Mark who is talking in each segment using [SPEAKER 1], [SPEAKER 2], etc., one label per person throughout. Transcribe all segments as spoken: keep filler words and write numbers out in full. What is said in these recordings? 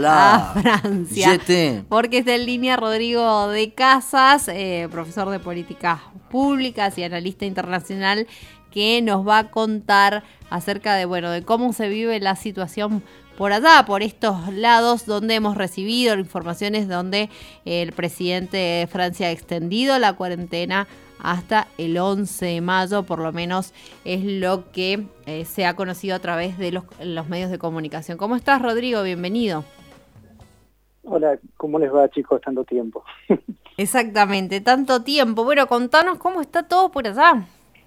[SPEAKER 1] Hola.
[SPEAKER 2] a Francia.
[SPEAKER 1] Yete.
[SPEAKER 2] Porque está en línea Rodrigo de Casas, eh, profesor de políticas públicas y analista internacional, que nos va a contar acerca de, bueno, de cómo se vive la situación por allá, por estos lados donde hemos recibido informaciones donde el presidente de Francia ha extendido la cuarentena hasta el once de mayo, por lo menos es lo que eh, se ha conocido a través de los, los medios de comunicación. ¿Cómo estás, Rodrigo? Bienvenido.
[SPEAKER 3] Hola, ¿cómo les va, chicos, tanto tiempo?
[SPEAKER 2] Exactamente, tanto tiempo. Bueno, contanos cómo está todo por allá.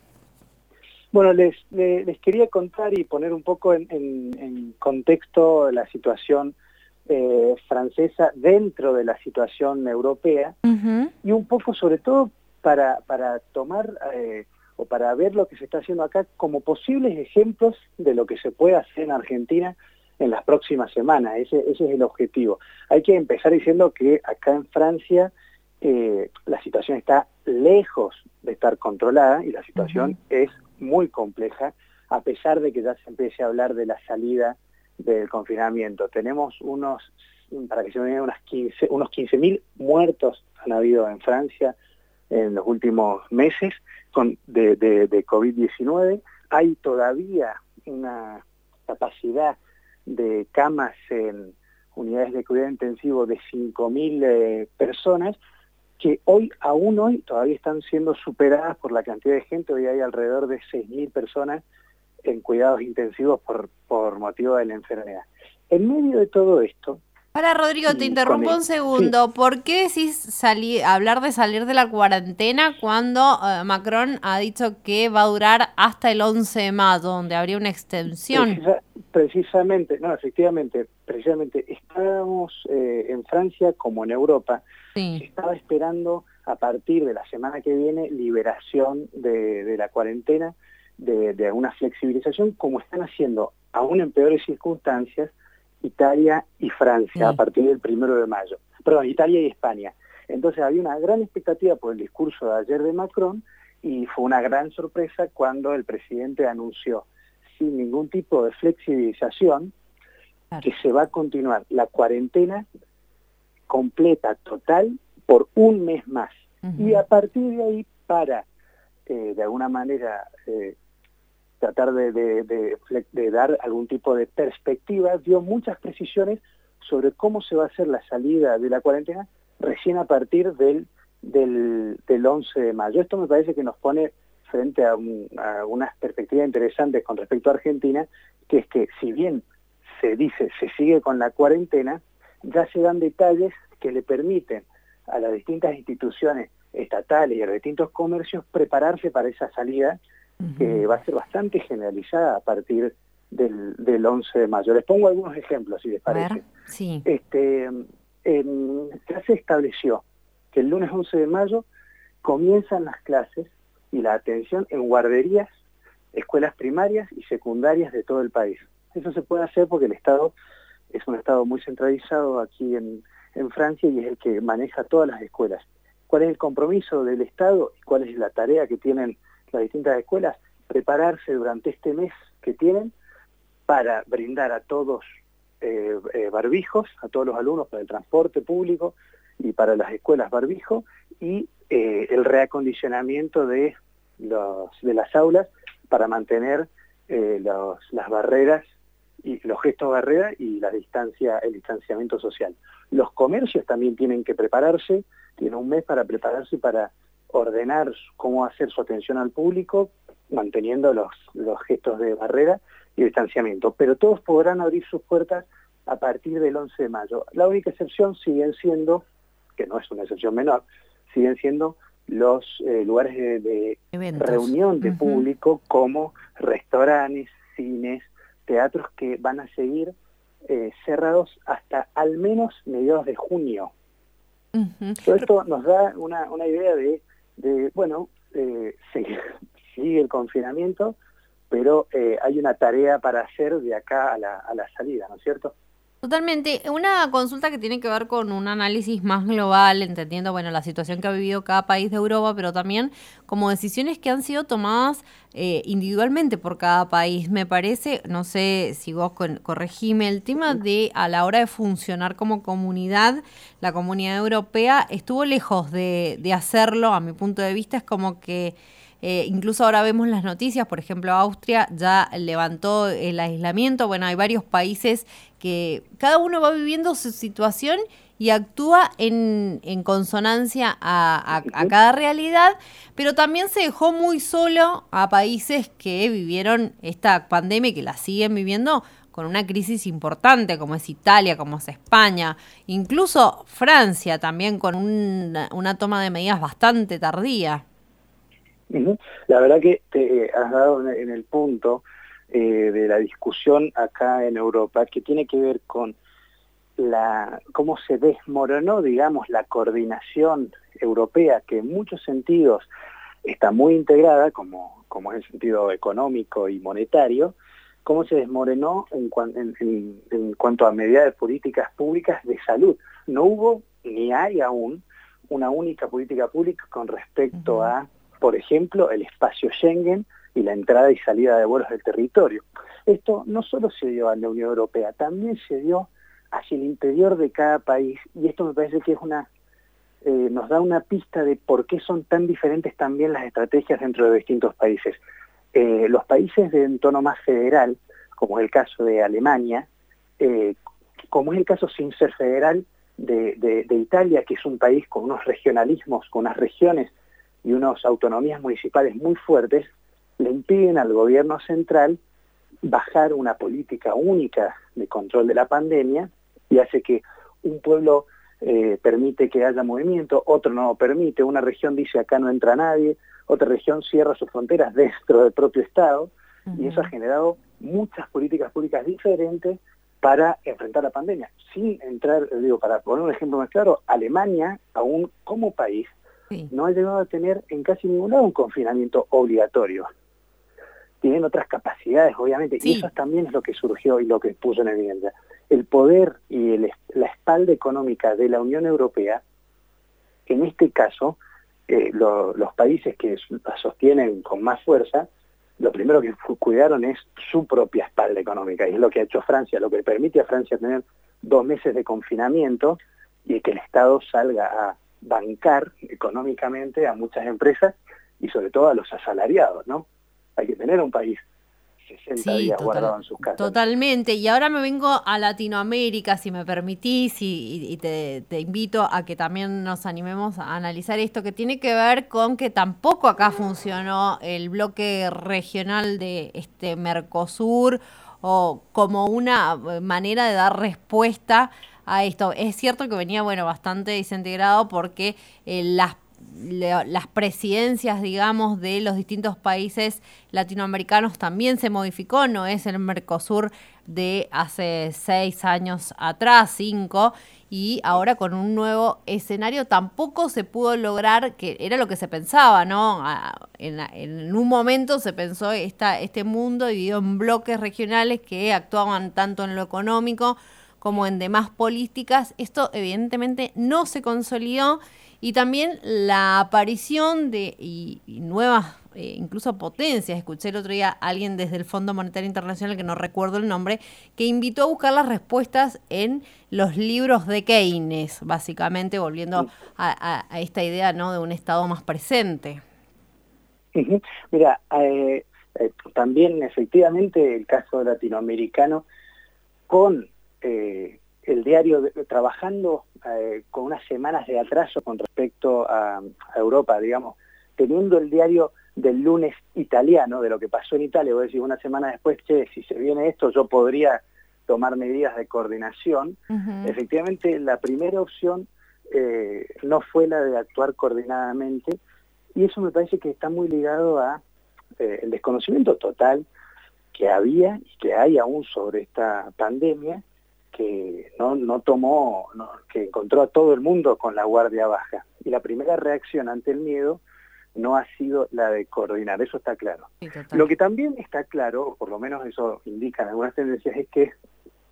[SPEAKER 3] Bueno, les, les, les quería contar y poner un poco en, en, en contexto la situación eh, francesa dentro de la situación europea, uh-huh. y un poco sobre todo para, para tomar eh, o para ver lo que se está haciendo acá como posibles ejemplos de lo que se puede hacer en Argentina en las próximas semanas. Ese, ese es el objetivo. Hay que empezar diciendo que acá en Francia eh, la situación está lejos de estar controlada y la situación uh-huh. es muy compleja, a pesar de que ya se empiece a hablar de la salida del confinamiento. Tenemos unos, para que se me den unas quince, unos quince mil muertos han habido en Francia en los últimos meses con, de, de, de COVID diecinueve. Hay todavía una capacidad de camas en unidades de cuidado intensivo de cinco mil eh, personas, que hoy, aún hoy, todavía están siendo superadas por la cantidad de gente. Hoy hay alrededor de seis mil personas en cuidados intensivos por, por motivo de la enfermedad. En medio de todo esto...
[SPEAKER 2] Para, Rodrigo, te interrumpo el, un segundo. Sí. ¿Por qué decís salir, hablar de salir de la cuarentena cuando uh, Macron ha dicho que va a durar hasta el once de mayo, donde habría una extensión?
[SPEAKER 3] Precisa, precisamente, no, efectivamente, precisamente estábamos eh, en Francia como en Europa, sí. Se estaba esperando a partir de la semana que viene liberación de, de la cuarentena, de, de una flexibilización, como están haciendo, aún en peores circunstancias, Italia y Francia, sí. a partir del primero de mayo. Perdón, Italia y España. Entonces había una gran expectativa por el discurso de ayer de Macron y fue una gran sorpresa cuando el presidente anunció, sin ningún tipo de flexibilización, claro. que se va a continuar la cuarentena completa, total, por un mes más. Uh-huh. Y a partir de ahí, para, eh, de alguna manera, eh, tratar de, de, de, de dar algún tipo de perspectiva, dio muchas precisiones sobre cómo se va a hacer la salida de la cuarentena recién a partir del, del, del once de mayo. Esto me parece que nos pone frente a, un, a unas perspectivas interesantes con respecto a Argentina, que es que si bien se dice, se sigue con la cuarentena, ya se dan detalles que le permiten a las distintas instituciones estatales y a los distintos comercios prepararse para esa salida, uh-huh. que va a ser bastante generalizada a partir del, del once de mayo. Les pongo algunos ejemplos, si les parece.
[SPEAKER 2] Sí.
[SPEAKER 3] Este, en, ya se estableció que el lunes once de mayo comienzan las clases y la atención en guarderías, escuelas primarias y secundarias de todo el país. Eso se puede hacer porque el Estado es un Estado muy centralizado aquí en, en Francia y es el que maneja todas las escuelas. ¿Cuál es el compromiso del Estado y cuál es la tarea que tienen las distintas escuelas? Prepararse durante este mes que tienen para brindar a todos eh, eh, barbijos, a todos los alumnos para el transporte público y para las escuelas barbijo, y eh, el reacondicionamiento de, los, de las aulas para mantener eh, los, las barreras y los gestos de barrera y la distancia, el distanciamiento social. Los comercios también tienen que prepararse, tienen un mes para prepararse para ordenar cómo hacer su atención al público, manteniendo los, los gestos de barrera y distanciamiento. Pero todos podrán abrir sus puertas a partir del once de mayo. La única excepción siguen siendo, que no es una excepción menor, siguen siendo los eh, lugares de, de reunión de uh-huh. público como restaurantes, cines, teatros que van a seguir eh, cerrados hasta al menos mediados de junio. Uh-huh. Todo esto nos da una, una idea de, de bueno, eh, sigue, sigue el confinamiento, pero eh, hay una tarea para hacer de acá a la, a la salida, ¿no es cierto?
[SPEAKER 2] Totalmente. Una consulta que tiene que ver con un análisis más global, entendiendo, bueno, la situación que ha vivido cada país de Europa, pero también como decisiones que han sido tomadas eh, individualmente por cada país. Me parece, no sé si vos con, corregime, el tema de a la hora de funcionar como comunidad, la Comunidad Europea estuvo lejos de, de hacerlo, a mi punto de vista. Es como que Eh, incluso ahora vemos las noticias, por ejemplo, Austria ya levantó el aislamiento. Bueno, hay varios países que cada uno va viviendo su situación y actúa en, en consonancia a, a, a cada realidad, pero también se dejó muy solo a países que vivieron esta pandemia y que la siguen viviendo con una crisis importante, como es Italia, como es España, incluso Francia también con una, una toma de medidas bastante tardía.
[SPEAKER 3] Uh-huh. La verdad que te has dado en el punto eh, de la discusión acá en Europa, que tiene que ver con la cómo se desmoronó, digamos, la coordinación europea, que en muchos sentidos está muy integrada, como, como es el sentido económico y monetario, cómo se desmoronó en, en, en, en cuanto a medidas de políticas públicas de salud. No hubo, ni hay aún, una única política pública con respecto uh-huh. a, por ejemplo, el espacio Schengen y la entrada y salida de vuelos del territorio. Esto no solo se dio a la Unión Europea, también se dio hacia el interior de cada país, y esto me parece que es una eh, nos da una pista de por qué son tan diferentes también las estrategias dentro de distintos países. Eh, los países de entorno más federal, como es el caso de Alemania, eh, como es el caso sin ser federal de, de, de Italia, que es un país con unos regionalismos, con unas regiones y unas autonomías municipales muy fuertes, le impiden al gobierno central bajar una política única de control de la pandemia, y hace que un pueblo eh, permite que haya movimiento, otro no lo permite, una región dice acá no entra nadie, otra región cierra sus fronteras dentro del propio Estado, uh-huh. y eso ha generado muchas políticas públicas diferentes para enfrentar la pandemia. Sin entrar, digo, para poner un ejemplo más claro, Alemania, aún como país, sí. no ha llegado a tener en casi ningún lado un confinamiento obligatorio. Tienen otras capacidades, obviamente, sí. y eso también es lo que surgió y lo que puso en evidencia. El poder y el, la espalda económica de la Unión Europea, en este caso, eh, lo, los países que la sostienen con más fuerza, lo primero que cuidaron es su propia espalda económica, y es lo que ha hecho Francia, lo que permite a Francia tener dos meses de confinamiento y que el Estado salga a bancar económicamente a muchas empresas y sobre todo a los asalariados, ¿no? Hay que tener un país sesenta sí, días total, guardado en sus casas.
[SPEAKER 2] Totalmente, y ahora me vengo a Latinoamérica, si me permitís, y, y te, te invito a que también nos animemos a analizar esto, que tiene que ver con que tampoco acá funcionó el bloque regional de este Mercosur, o como una manera de dar respuesta a esto. Es cierto que venía, bueno, bastante desintegrado porque eh, las las presidencias, digamos, de los distintos países latinoamericanos también se modificó, no es el Mercosur de hace seis años atrás, cinco, y ahora con un nuevo escenario tampoco se pudo lograr, que era lo que se pensaba, ¿no? En, en un momento se pensó esta, este mundo dividido en bloques regionales que actuaban tanto en lo económico como en demás políticas. Esto evidentemente no se consolidó. Y también la aparición de y, y nuevas, eh, incluso potencias. Escuché el otro día a alguien desde el Fondo Monetario Internacional, que no recuerdo el nombre, que invitó a buscar las respuestas en los libros de Keynes, básicamente volviendo a, a, a esta idea, ¿no?, de un Estado más presente.
[SPEAKER 3] Uh-huh. Mira, eh, eh, también efectivamente el caso latinoamericano con... Eh, el diario de, trabajando eh, con unas semanas de atraso con respecto a, a Europa, digamos, teniendo el diario del lunes italiano, de lo que pasó en Italia, voy a decir una semana después, che, si se viene esto yo podría tomar medidas de coordinación. Uh-huh. Efectivamente, la primera opción eh, no fue la de actuar coordinadamente, y eso me parece que está muy ligado a eh, el desconocimiento total que había y que hay aún sobre esta pandemia, que no, no tomó, no, que encontró a todo el mundo con la guardia baja. Y la primera reacción ante el miedo no ha sido la de coordinar, eso está claro. Sí, lo que también está claro, o por lo menos eso indican algunas tendencias, es que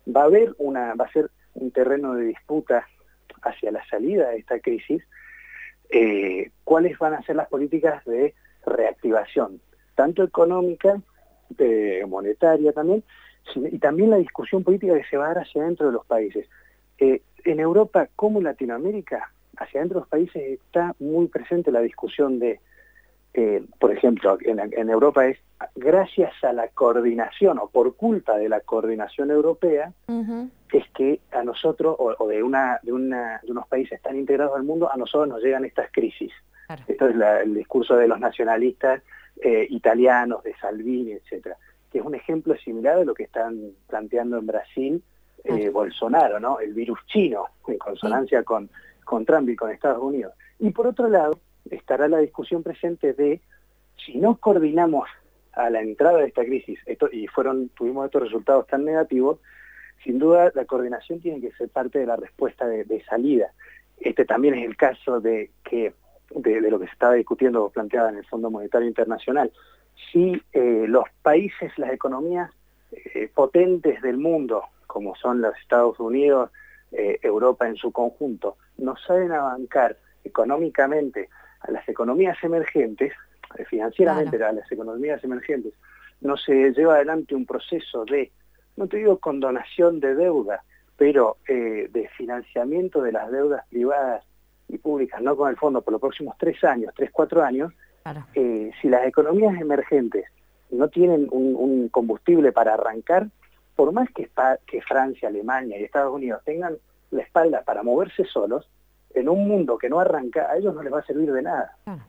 [SPEAKER 3] va a haber una, va a ser un terreno de disputa hacia la salida de esta crisis, eh, cuáles van a ser las políticas de reactivación, tanto económica, eh, monetaria también, y también la discusión política que se va a dar hacia adentro de los países. Eh, en Europa, como en Latinoamérica, hacia adentro de los países está muy presente la discusión de, eh, por ejemplo, en, en Europa es gracias a la coordinación o por culpa de la coordinación europea, uh-huh. es que a nosotros, o, o de, una, de, una, de unos países tan integrados al mundo, a nosotros nos llegan estas crisis. Claro. Esto es la, el discurso de los nacionalistas eh, italianos, de Salvini, etcétera, que es un ejemplo similar a lo que están planteando en Brasil eh, claro. Bolsonaro, ¿no? El virus chino, en consonancia sí. con, con Trump y con Estados Unidos. Y por otro lado, estará la discusión presente de si no coordinamos a la entrada de esta crisis, esto, y fueron tuvimos estos resultados tan negativos, sin duda la coordinación tiene que ser parte de la respuesta de, de salida. Este también es el caso de que de, de lo que se estaba discutiendo o planteada en el Fondo Monetario Internacional. Si eh, los países, las economías eh, potentes del mundo, como son los Estados Unidos, eh, Europa en su conjunto, no saben bancar económicamente a las economías emergentes, eh, financieramente claro. a las economías emergentes, no se lleva adelante un proceso de, no te digo condonación de deuda, pero eh, de financiamiento de las deudas privadas y públicas, no con el fondo, por los próximos tres años, tres, cuatro años, claro. eh, si las economías emergentes no tienen un, un combustible para arrancar, por más que, que Francia, Alemania y Estados Unidos tengan la espalda para moverse solos, en un mundo que no arranca, a ellos no les va a servir de nada.
[SPEAKER 2] Claro.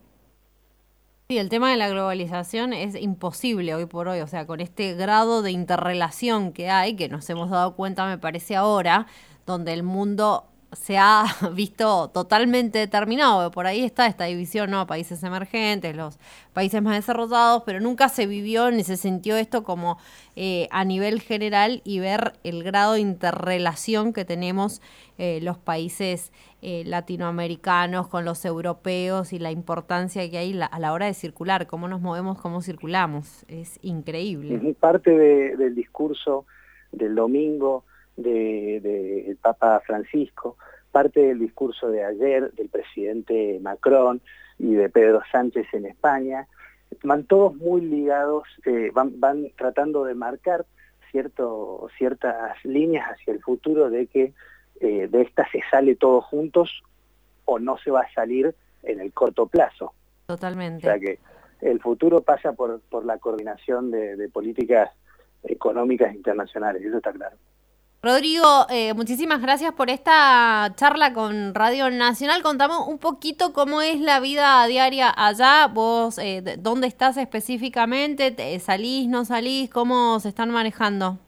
[SPEAKER 2] Sí, el tema de la globalización es imposible hoy por hoy, o sea, con este grado de interrelación que hay, que nos hemos dado cuenta, me parece ahora, donde el mundo se ha visto totalmente determinado. Por ahí está esta división, ¿no? Países emergentes, los países más desarrollados, pero nunca se vivió ni se sintió esto como eh, a nivel general y ver el grado de interrelación que tenemos eh, los países eh, latinoamericanos con los europeos y la importancia que hay la, a la hora de circular, cómo nos movemos, cómo circulamos. Es increíble.
[SPEAKER 3] Parte de, del discurso del domingo del de, de Papa Francisco, parte del discurso de ayer del presidente Macron y de Pedro Sánchez en España, van todos muy ligados, eh, van, van tratando de marcar cierto, ciertas líneas hacia el futuro de que eh, de esta se sale todos juntos o no se va a salir en el corto plazo.
[SPEAKER 2] Totalmente.
[SPEAKER 3] O sea que el futuro pasa por, por la coordinación de, de políticas económicas internacionales, eso está claro.
[SPEAKER 2] Rodrigo, eh, muchísimas gracias por esta charla con Radio Nacional. Contamos un poquito cómo es la vida diaria allá. Vos, eh, ¿dónde estás específicamente? ¿Salís, no salís? ¿Cómo se están manejando?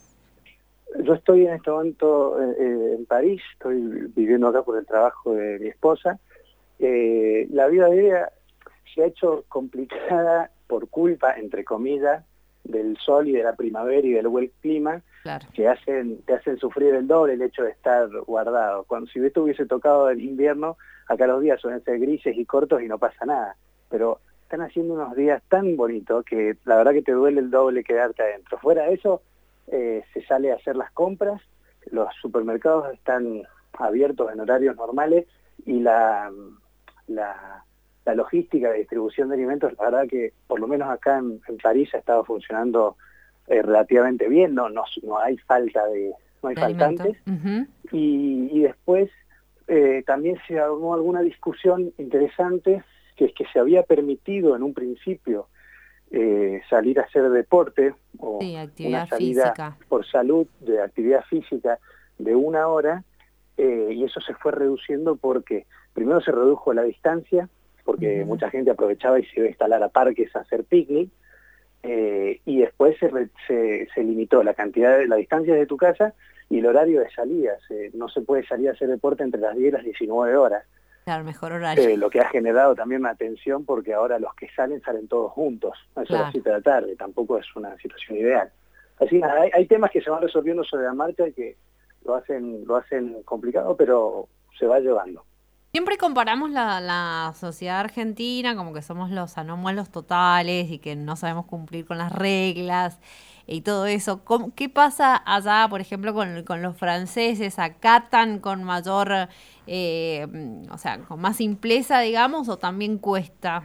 [SPEAKER 3] Yo estoy en este momento eh, en París, estoy viviendo acá por el trabajo de mi esposa. Eh, la vida diaria se ha hecho complicada por culpa, entre comillas, del sol y de la primavera y del buen clima, claro. que hacen te hacen sufrir el doble el hecho de estar guardado. Cuando si esto hubiese tocado el invierno, acá los días suelen ser grises y cortos y no pasa nada. Pero están haciendo unos días tan bonitos que la verdad que te duele el doble quedarte adentro. Fuera de eso, eh, se sale a hacer las compras, los supermercados están abiertos en horarios normales y la... la La logística de distribución de alimentos, la verdad que por lo menos acá en, en París ha estado funcionando eh, relativamente bien, no, no, no hay falta de, no hay de faltantes. Uh-huh. y, y después eh, también se armó alguna discusión interesante, que es que se había permitido en un principio eh, salir a hacer deporte o
[SPEAKER 2] sí,
[SPEAKER 3] una salida
[SPEAKER 2] física.
[SPEAKER 3] por salud de actividad física de una hora, eh, y eso se fue reduciendo porque primero se redujo la distancia, porque uh-huh. mucha gente aprovechaba y se iba a instalar a parques a hacer picnic, eh, y después se, re, se, se limitó la cantidad de la distancia de tu casa y el horario de salida. Se, no se puede salir a hacer deporte entre las diez y las diecinueve horas.
[SPEAKER 2] Claro, mejor horario.
[SPEAKER 3] Eh, lo que ha generado también una tensión porque ahora los que salen salen todos juntos, a eso claro. a las siete de la tarde, tampoco es una situación ideal. Así que hay, hay temas que se van resolviendo sobre la marcha y que lo hacen, lo hacen complicado, pero se va llevando.
[SPEAKER 2] Siempre comparamos la, la sociedad argentina como que somos los anómalos totales y que no sabemos cumplir con las reglas y todo eso. ¿Cómo, qué pasa allá, por ejemplo, con, con los franceses? ¿Acatan con mayor, eh, o sea, con más simpleza, digamos, o también cuesta?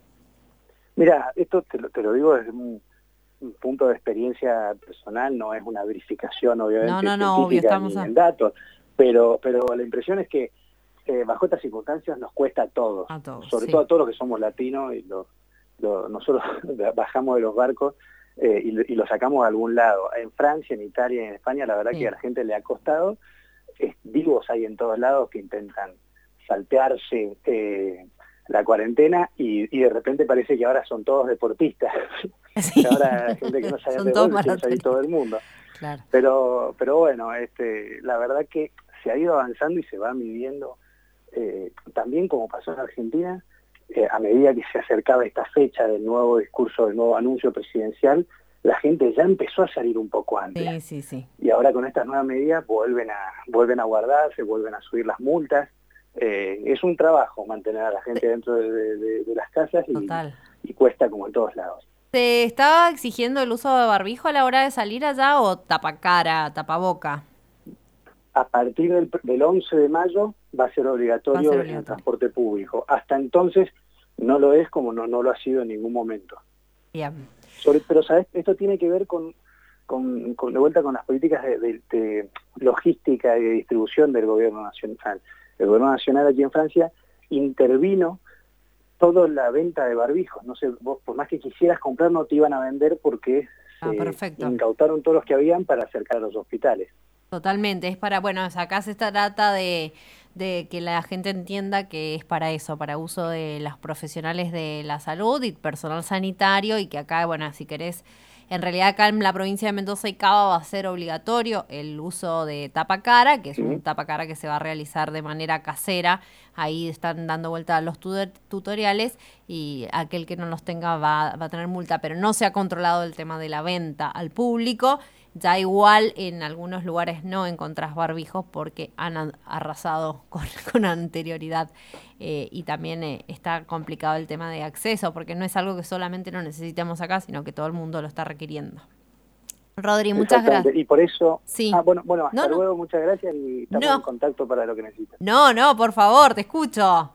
[SPEAKER 3] Mira, esto te lo, te lo digo desde un, un punto de experiencia personal, no es una verificación, obviamente,
[SPEAKER 2] No, no, no,
[SPEAKER 3] científica,
[SPEAKER 2] obvio, estamos
[SPEAKER 3] ni
[SPEAKER 2] a...
[SPEAKER 3] en datos, pero, pero la impresión es que eh, bajo estas circunstancias nos cuesta a todos,
[SPEAKER 2] A todos,
[SPEAKER 3] sobre
[SPEAKER 2] sí.
[SPEAKER 3] todo a todos los que somos latinos y los, los, nosotros bajamos de los barcos eh, y, y lo sacamos a algún lado. En Francia, en Italia y en España, la verdad sí. que a la gente le ha costado. Es, vivos hay en todos lados que intentan saltearse eh, la cuarentena y, y de repente parece que ahora son todos deportistas. Sí. Ahora hay gente que no sabe de gol, quiere salir todo el mundo.
[SPEAKER 2] Claro.
[SPEAKER 3] Pero, pero bueno, este, la verdad que se ha ido avanzando y se va midiendo eh, también como pasó en Argentina, eh, a medida que se acercaba esta fecha del nuevo discurso, del nuevo anuncio presidencial, la gente ya empezó a salir un poco antes.
[SPEAKER 2] Sí, sí, sí.
[SPEAKER 3] Y ahora con estas nuevas medidas vuelven a, vuelven a guardarse, vuelven a subir las multas. Eh, es un trabajo mantener a la gente dentro de, de, de las casas y, y cuesta como en todos lados.
[SPEAKER 2] ¿Se estaba exigiendo el uso de barbijo a la hora de salir allá o tapacara, tapaboca?
[SPEAKER 3] A partir del, del once de mayo va a ser obligatorio, va a ser obligatorio en el transporte público. Hasta entonces no lo es, como no, no lo ha sido en ningún momento.
[SPEAKER 2] Bien.
[SPEAKER 3] Sobre, pero, ¿sabes? Esto tiene que ver con, con, con de vuelta con las políticas de, de, de logística y de distribución del gobierno nacional. El gobierno nacional aquí en Francia intervino toda la venta de barbijos. No sé, vos por más que quisieras comprar no te iban a vender porque
[SPEAKER 2] ah,
[SPEAKER 3] se incautaron todos los que habían para acercar a los hospitales.
[SPEAKER 2] Totalmente, es para, bueno, acá se trata de, de que la gente entienda que es para eso, para uso de los profesionales de la salud y personal sanitario, y que acá, bueno, si querés, en realidad acá en la provincia de Mendoza y Cava va a ser obligatorio el uso de tapacara, que es un tapacara que se va a realizar de manera casera. Ahí están dando vuelta a los tutoriales y aquel que no los tenga va, va a tener multa, pero no se ha controlado el tema de la venta al público. Ya igual en algunos lugares no encontrás barbijos porque han arrasado con, con anterioridad eh, y también eh, está complicado el tema de acceso porque no es algo que solamente lo necesitamos acá, sino que todo el mundo lo está requiriendo. Rodri, muchas gracias.
[SPEAKER 3] Y por eso,
[SPEAKER 2] sí.
[SPEAKER 3] ah, bueno, bueno, hasta
[SPEAKER 2] no,
[SPEAKER 3] luego,
[SPEAKER 2] no.
[SPEAKER 3] muchas gracias y estamos
[SPEAKER 2] no.
[SPEAKER 3] en contacto para lo que necesites.
[SPEAKER 2] No, no, por favor, te escucho.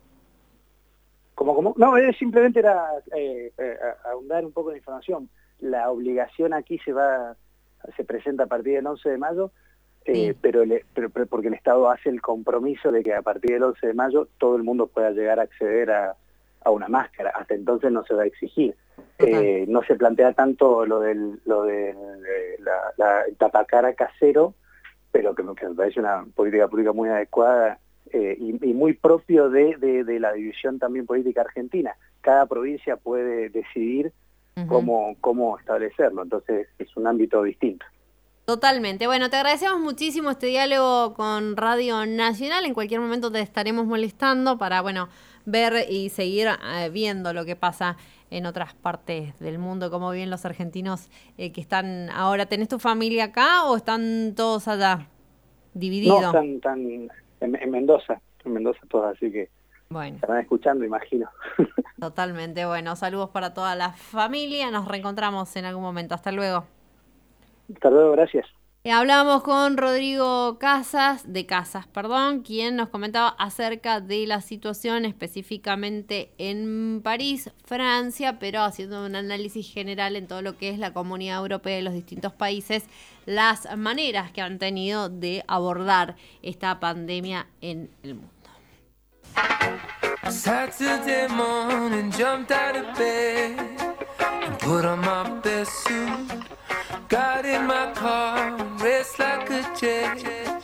[SPEAKER 3] ¿Cómo, cómo? No, simplemente era eh, eh, ahondar un poco de información. La obligación aquí se va... se presenta a partir del once de mayo, eh, sí. pero, le, pero, pero porque el Estado hace el compromiso de que a partir del once de mayo todo el mundo pueda llegar a acceder a, a una máscara. Hasta entonces no se va a exigir. Eh, no se plantea tanto lo del lo de la, la, el tapacara casero, pero que, que me parece una política pública muy adecuada eh, y, y muy propio de, de, de la división también política argentina. Cada provincia puede decidir Uh-huh. Cómo, cómo establecerlo, entonces es un ámbito distinto.
[SPEAKER 2] Totalmente. Bueno, te agradecemos muchísimo este diálogo con Radio Nacional. En cualquier momento te estaremos molestando para, bueno, ver y seguir eh, viendo lo que pasa en otras partes del mundo, cómo viven los argentinos eh, que están ahora. ¿Tenés tu familia acá o están todos allá divididos?
[SPEAKER 3] No, están, están en, en Mendoza, en Mendoza todos, así que
[SPEAKER 2] bueno.
[SPEAKER 3] Estarán escuchando, imagino.
[SPEAKER 2] Totalmente, bueno, saludos para toda la familia, nos reencontramos en algún momento, hasta luego.
[SPEAKER 3] Hasta luego, gracias.
[SPEAKER 2] Eh, hablábamos con Rodrigo Casas, de Casas, perdón, quien nos comentaba acerca de la situación específicamente en París, Francia, pero haciendo un análisis general en todo lo que es la Comunidad Europea y los distintos países, las maneras que han tenido de abordar esta pandemia en el mundo.
[SPEAKER 1] Saturday morning, jumped out of bed and put on my best suit. Got in my car, raced like a jet.